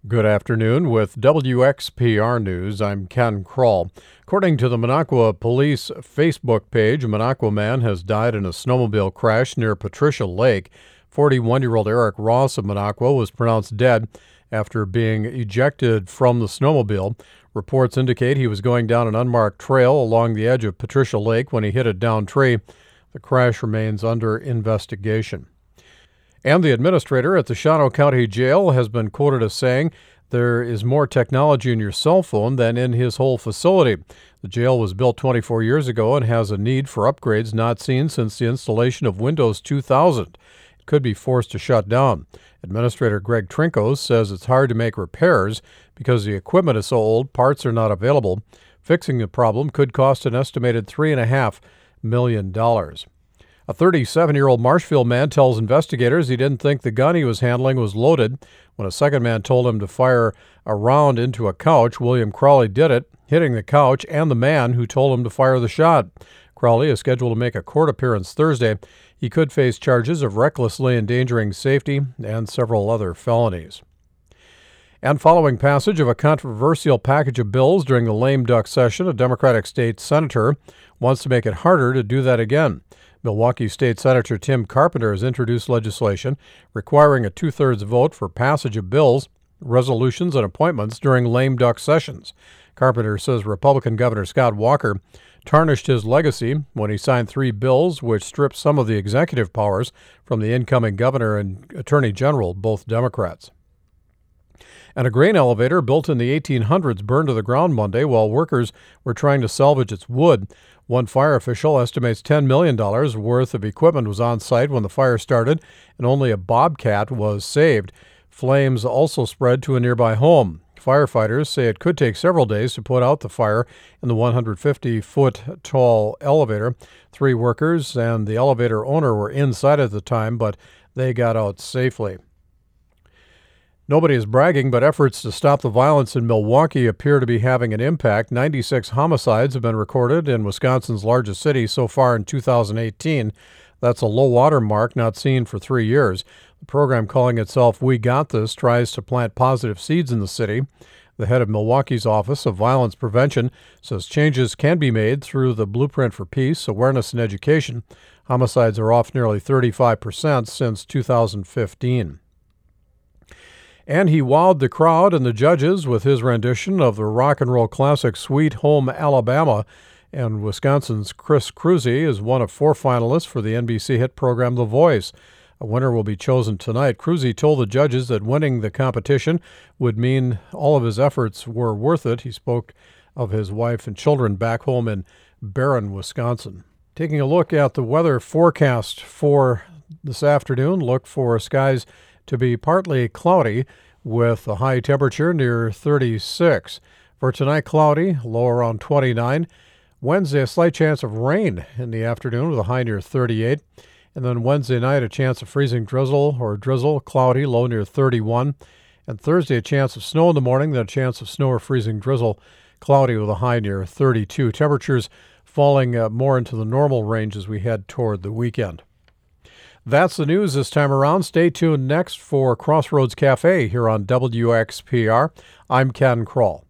Good afternoon. With WXPR News, I'm Ken Kroll. According to the Minocqua Police Facebook page, a Minocqua man has died in a snowmobile crash near Patricia Lake. 41-year-old Eric Ross of Minocqua was pronounced dead after being ejected from the snowmobile. Reports indicate he was going down an unmarked trail along the edge of Patricia Lake when he hit a downed tree. The crash remains under investigation. And the administrator at the Shawano County Jail has been quoted as saying, "There is more technology in your cell phone than in his whole facility." The jail was built 24 years ago and has a need for upgrades not seen since the installation of Windows 2000. It could be forced to shut down. Administrator Greg Trinkos says it's hard to make repairs because the equipment is so old, parts are not available. Fixing the problem could cost an estimated $3.5 million. A 37-year-old Marshfield man tells investigators he didn't think the gun he was handling was loaded. When a second man told him to fire a round into a couch, William Crowley did it, hitting the couch and the man who told him to fire the shot. Crowley is scheduled to make a court appearance Thursday. He could face charges of recklessly endangering safety and several other felonies. And following passage of a controversial package of bills during the lame duck session, a Democratic state senator wants to make it harder to do that again. Milwaukee State Senator Tim Carpenter has introduced legislation requiring a two-thirds vote for passage of bills, resolutions, and appointments during lame duck sessions. Carpenter says Republican Governor Scott Walker tarnished his legacy when he signed 3 bills which stripped some of the executive powers from the incoming governor and attorney general, both Democrats. And a grain elevator built in the 1800s burned to the ground Monday while workers were trying to salvage its wood. One fire official estimates $10 million worth of equipment was on site when the fire started, and only a bobcat was saved. Flames also spread to a nearby home. Firefighters say it could take several days to put out the fire in the 150-foot-tall elevator. 3 workers and the elevator owner were inside at the time, but they got out safely. Nobody is bragging, but efforts to stop the violence in Milwaukee appear to be having an impact. 96 homicides have been recorded in Wisconsin's largest city so far in 2018. That's a low water mark not seen for 3 years. The program, calling itself We Got This, tries to plant positive seeds in the city. The head of Milwaukee's Office of Violence Prevention says changes can be made through the Blueprint for Peace, awareness, and education. Homicides are off nearly 35% since 2015. And he wowed the crowd and the judges with his rendition of the rock and roll classic Sweet Home Alabama. And Wisconsin's Chris Cruzy is one of 4 finalists for the NBC hit program The Voice. A winner will be chosen tonight. Cruzy told the judges that winning the competition would mean all of his efforts were worth it. He spoke of his wife and children back home in Barron, Wisconsin. Taking a look at the weather forecast for this afternoon, look for skies to be partly cloudy with a high temperature near 36. For tonight, cloudy, low around 29. Wednesday, a slight chance of rain in the afternoon with a high near 38. And then Wednesday night, a chance of freezing drizzle or drizzle, cloudy, low near 31. And Thursday, a chance of snow in the morning, then a chance of snow or freezing drizzle, cloudy with a high near 32. Temperatures falling more into the normal range as we head toward the weekend. That's the news this time around. Stay tuned next for Crossroads Cafe here on WXPR. I'm Ken Kroll.